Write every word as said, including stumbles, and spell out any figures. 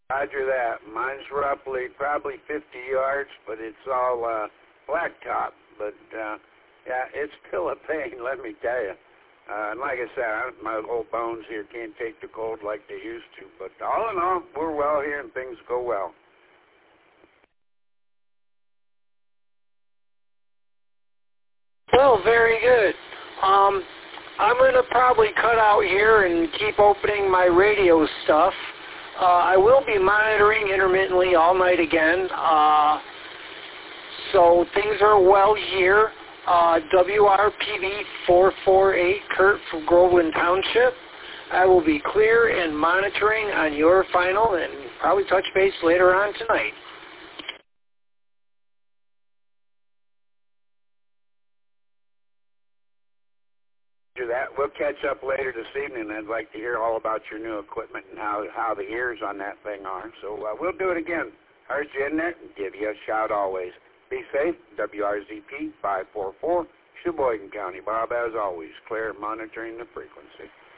Roger that. Mine's roughly probably fifty yards, but it's all uh, blacktop. But uh, yeah, it's still a pain, let me tell you. Uh, and like I said, I, my old bones here can't take the cold like they used to. But all in all, we're well here and things go well. Well, very good. Um, I'm going to probably cut out here and keep opening my radio stuff. Uh, I will be monitoring intermittently all night again. Uh, so things are well here. Uh, W R P V four four eight, Kurt from Groveland Township. I will be clear and monitoring on your final and probably touch base later on tonight. Do that. We'll catch up later this evening. I'd like to hear all about your new equipment and how, how the ears on that thing are. So uh, we'll do it again. Heard you in there and give you a shout always. Be safe. W R Z P five four four, Sheboygan County. Bob, as always, clear monitoring the frequency.